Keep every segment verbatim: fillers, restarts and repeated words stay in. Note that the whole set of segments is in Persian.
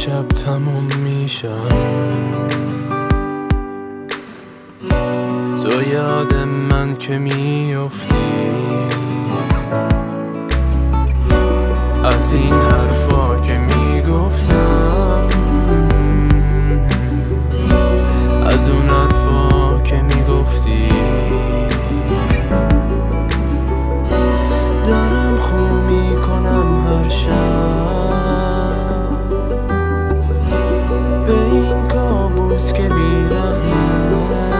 شب تموم میشم، تو یاد من که میافتی، از این حرفا که میگفتم، از اون حرفا که میگفتی. دارم خو میکنم هر شب به این کابوس که بیرحمه،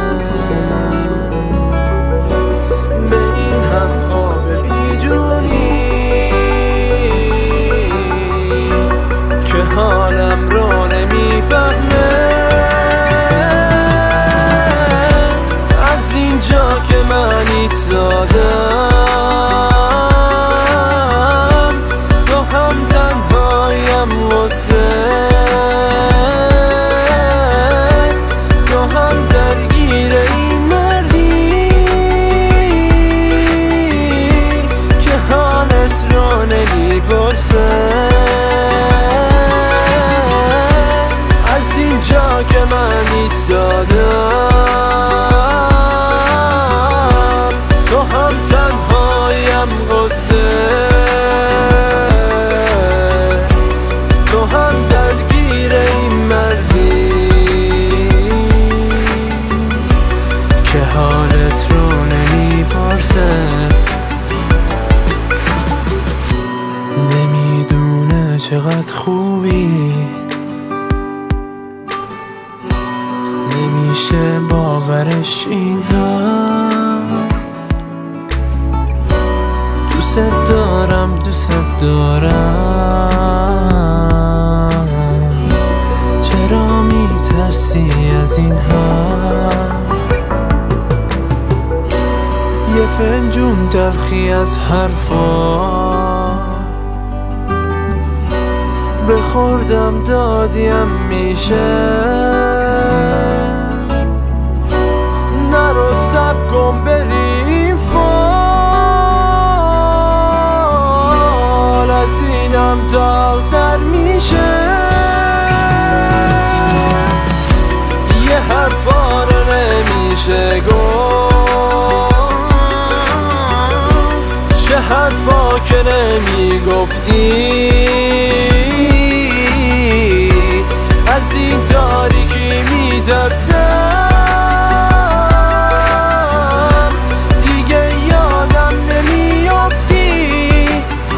به این هم خواب بیجونی که حالم رو نمیفهمه. از اینجا که من ایستادم، تو هم تنهایم واسه، تو هم درگیر این مردی که حالت رو نمیپرسه. از اینجا که من ایستادم، تو هم تنهایم قصه، تو هم درگیر این مردی که حالت رو نمیپرسه. نمیدونه چقدر خوبی، نمیشه باورش این هم. دوست دارم دوست دارم، چرا میترسی از این هم؟ یه فنجون تلخی از حرفا بخوردم دادیم میشه. نرو سب کن بریم فال، از اینم تلختر میشه. یه حرفا رو نمیشه گفت، چه حرفا که نمیگفتی. از این تاریکی میترسم، دیگه یادم نمیافتی.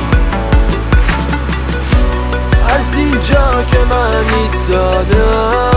از اینجا که من ایستادم،